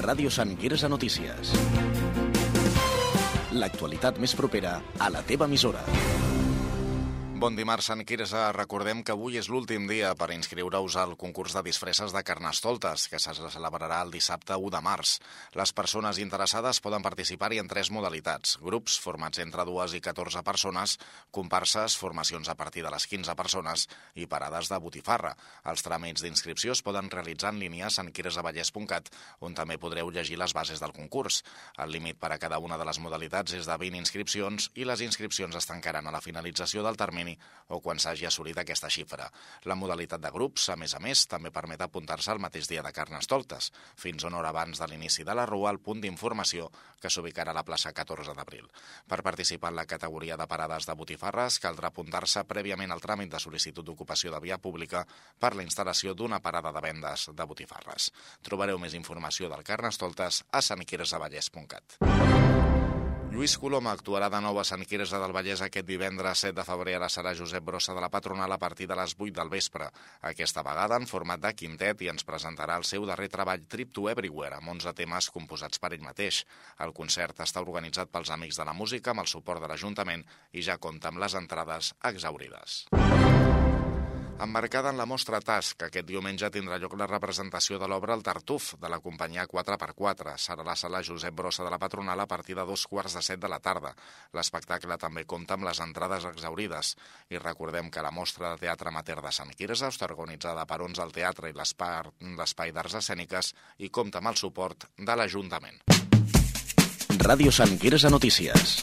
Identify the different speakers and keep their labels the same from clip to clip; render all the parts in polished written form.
Speaker 1: Ràdio Sant Quirze Notícies. L'actualitat més propera a la teva emissora.
Speaker 2: Bon dimarts, Sant Quirze. Recordem que avui és l'últim dia per inscriure-us al concurs de disfresses de Carnestoltes, que se celebrarà el dissabte 1 de març. Les persones interessades poden participar-hi en 3 modalitats. Grups formats entre 2 i 14 persones, comparses, formacions a partir de les 15 persones i parades de botifarra. Els tràmits d'inscripció es poden realitzar en línia a santquirezavallès.cat, on també podreu llegir les bases del concurs. El límit per a cada una de les modalitats és de 20 inscripcions i les inscripcions es tancaran a la finalització del termini o quan s'hagi assolit aquesta xifra. La modalitat de grups, a més, també permet apuntar-se al mateix dia de Carnestoltes, fins una hora abans de l'inici de la rua al punt d'informació que s'ubicarà a la plaça 14 d'abril. Per participar en la categoria de parades de botifarres, caldrà apuntar-se prèviament al tràmit de sol·licitud d'ocupació de via pública per la instal·lació d'una parada de vendes de botifarres. Trobareu més informació del Carnestoltes a santquirezavallès.cat. Lluís Coloma actuarà de nou a Sant Quirze del Vallès aquest divendres 7 de febrer a la sala Josep Brossa de la Patronal a partir de les 8 del vespre. Aquesta vegada en format de quintet i ens presentarà el seu darrer treball Trip to Everywhere, amb 11 temes composats per ell mateix. El concert està organitzat pels Amics de la Música amb el suport de l'Ajuntament i ja compta amb les entrades exhaurides. Emmarcada en la mostra Task, aquest diumenge tindrà lloc la representació de l'obra El Tartuf, de la companyia 4x4. Serà a la sala Josep Brossa de la Patronal a partir de 2:45 de la tarda. L'espectacle també compta amb les entrades exhaurides. I recordem que la mostra de teatre amateur de Sant Quirze està organitzada per Ons al Teatre i l'Espai d'Arts Escèniques i compta amb el suport de l'Ajuntament.
Speaker 1: Ràdio Sant Quirze Notícies.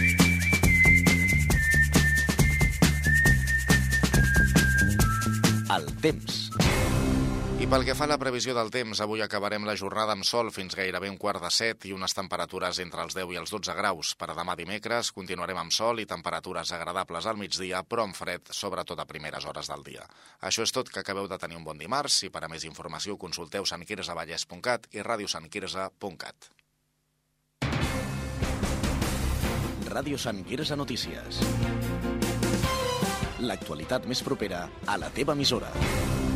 Speaker 1: El temps.
Speaker 2: I pel que fa a la previsió del temps, avui acabarem la jornada amb sol fins gairebé 6:45 i unes temperatures entre els 10 i els 12 graus. Per demà dimecres continuarem amb sol i temperatures agradables al migdia, però amb fred, sobretot a primeres hores del dia. Això és tot, que acabeu de tenir un bon dimarts i per a més informació consulteu santquirezavallès.cat i radiosantquirze.cat.
Speaker 1: Ràdio Sant Quirze Notícies. L'actualitat més propera a la teva emissora.